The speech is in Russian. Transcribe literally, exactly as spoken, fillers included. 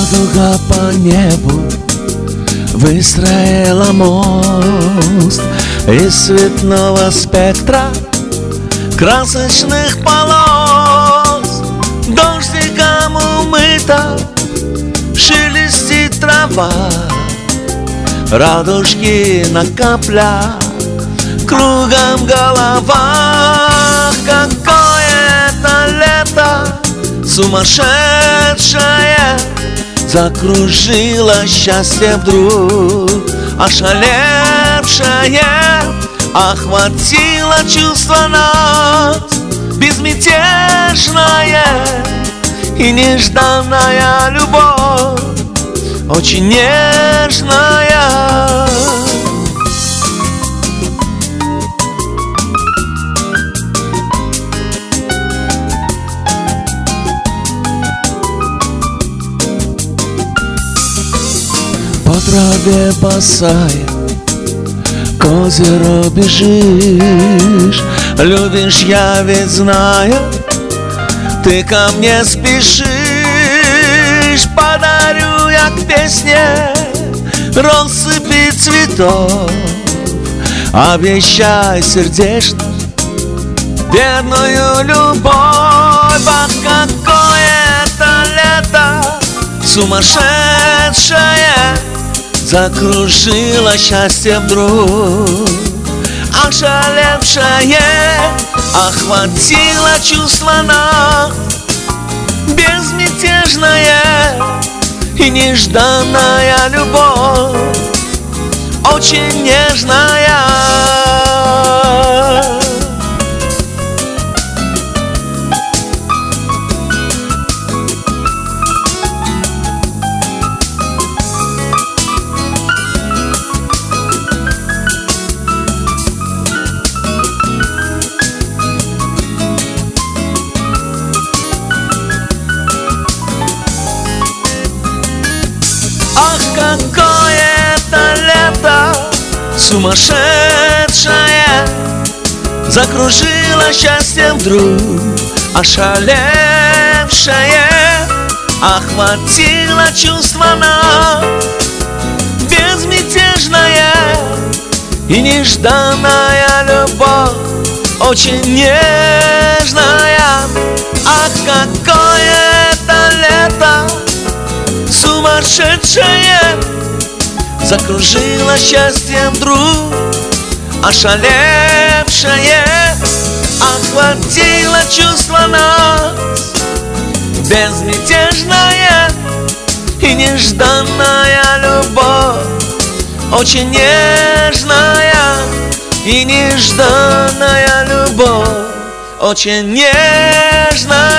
Радуга по небу выстроила мост из цветного спектра красочных полос. Дождиком умыта шелестит трава, радужки на каплях, кругом голова. Какое-то лето сумасшедшее закружило счастье вдруг, ошалевшее охватило чувство нас, безмятежная и нежданная любовь, очень нежная. По траве босая к озеру бежишь, любишь, я ведь знаю, ты ко мне спешишь. Подарю я к песне россыпи цветов, обещай сердечно верную любовь. Ах, какое-то лето сумасшедшее закружило счастье вдруг, ошалевшее охватило чувство нас, безмятежная и нежданная любовь, очень нежная. Ах, какое-то лето сумасшедшее закружило счастье вдруг, ошалевшее охватило чувство нас, безмятежная и нежданная любовь, очень нежная. Ах, какое-то лето сумасшедшее закружило счастье вдруг, ошалевшее охватило чувство нас, безмятежная и нежданная любовь, очень нежная и нежданная любовь, очень нежная.